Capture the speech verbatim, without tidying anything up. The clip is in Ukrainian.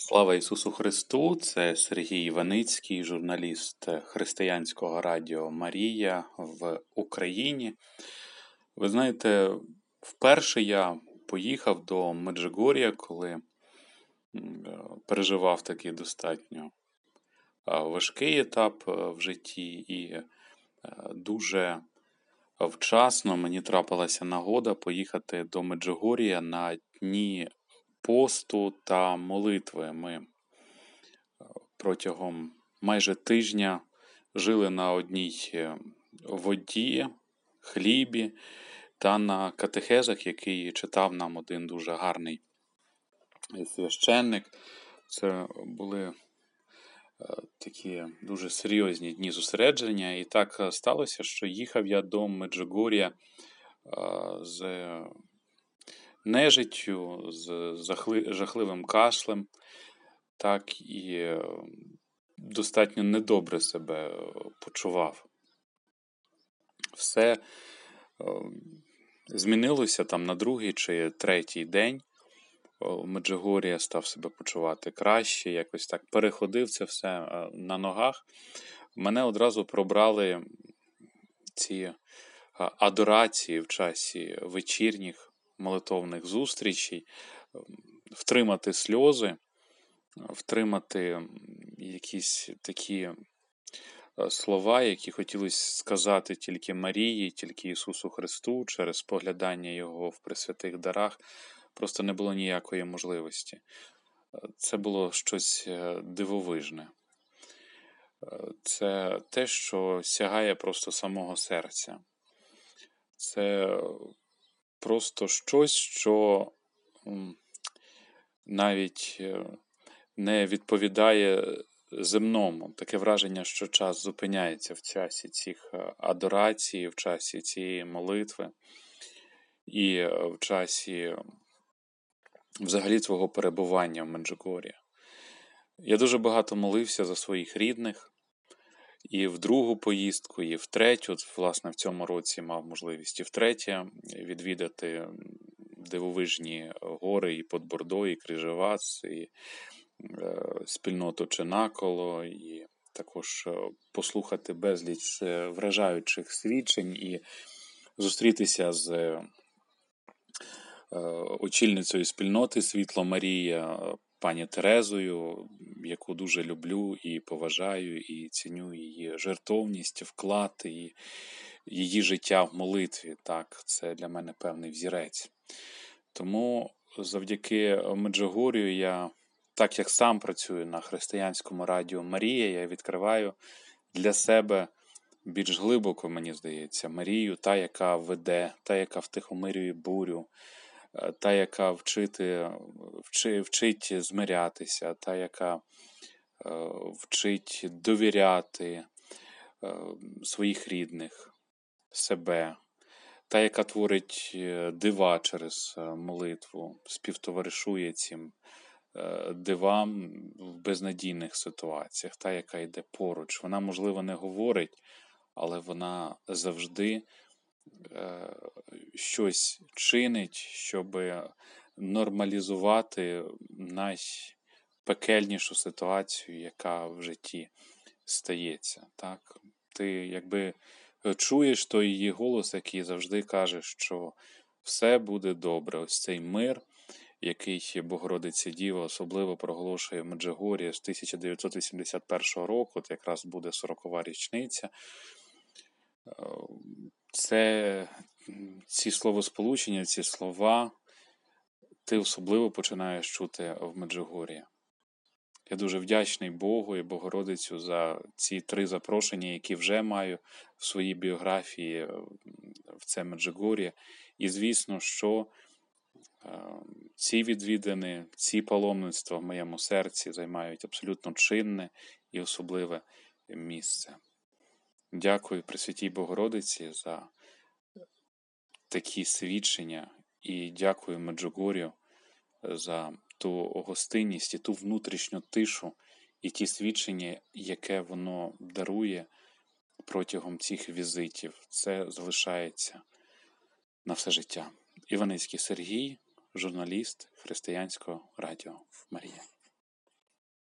Слава Ісусу Христу! Це Сергій Іваницький, журналіст Християнського радіо Марія в Україні. Ви знаєте, вперше я поїхав до Меджугор'я, коли переживав такий достатньо важкий етап в житті, і дуже вчасно мені трапилася нагода поїхати до Меджугор'я на дні посту та молитви. Ми протягом майже тижня жили на одній воді, хлібі та на катехезах, який читав нам один дуже гарний священник. Це були такі дуже серйозні дні зосередження. І так сталося, що їхав я до Меджугор'я з нежиттю, з жахливим кашлем, так і достатньо недобре себе почував. Все змінилося там на другий чи третій день. У Меджугор'я став себе почувати краще, якось так переходив це все на ногах. Мене одразу пробрали ці адорації в часі вечірніх молитовних зустрічей, втримати сльози, втримати якісь такі слова, які хотілося сказати тільки Марії, тільки Ісусу Христу, через поглядання Його в пресвятих дарах, просто не було ніякої можливості. Це було щось дивовижне. Це те, що сягає просто самого серця. Це просто щось, що навіть не відповідає земному. Таке враження, що час зупиняється в часі цих адорацій, в часі цієї молитви і в часі взагалі свого перебування в Меджугор'ї. Я дуже багато молився за своїх рідних, і в другу поїздку, і в третю, власне, в цьому році мав можливість і втретє відвідати дивовижні гори і Подбордо, і Крижевац, і спільноту Ченаколо, і також послухати безліч вражаючих свідчень і зустрітися з очільницею спільноти Світло Марія, пані Терезою, яку дуже люблю і поважаю, і ціню її жертовність, вклад і її життя в молитві. Так, це для мене певний взірець. Тому завдяки Меджугор'ю я, так як сам працюю на Християнському радіо Марія, я відкриваю для себе більш глибоко, мені здається, Марію, та, яка веде, та, яка втихомирює бурю, та, яка вчити, вчи, вчить змирятися, та, яка е, вчить довіряти е, своїх рідних, себе, та, яка творить дива через молитву, співтоваришує цим дивам в безнадійних ситуаціях, та, яка йде поруч. Вона, можливо, не говорить, але вона завжди е, щось чинить, щоб нормалізувати найпекельнішу ситуацію, яка в житті стається. Так? Ти якби чуєш той її голос, який завжди каже, що все буде добре. Ось цей мир, який Богородиця Діва особливо проголошує в Меджугор'ї з тисяча дев'ятсот вісімдесят першого року, от якраз буде сорокова річниця. Це, ці словосполучення, ці слова ти особливо починаєш чути в Меджугор'ї. Я дуже вдячний Богу і Богородицю за ці три запрошення, які вже маю в своїй біографії в це Меджугор'я. І, звісно, що ці відвідини, ці паломництва в моєму серці займають абсолютно чинне і особливе місце. Дякую Пресвятій Богородиці за такі свідчення і дякую Меджугор'ю за ту гостинність і ту внутрішню тишу і ті свідчення, яке воно дарує протягом цих візитів. Це залишається на все життя. Іваницький Сергій, журналіст Християнського радіо Марія.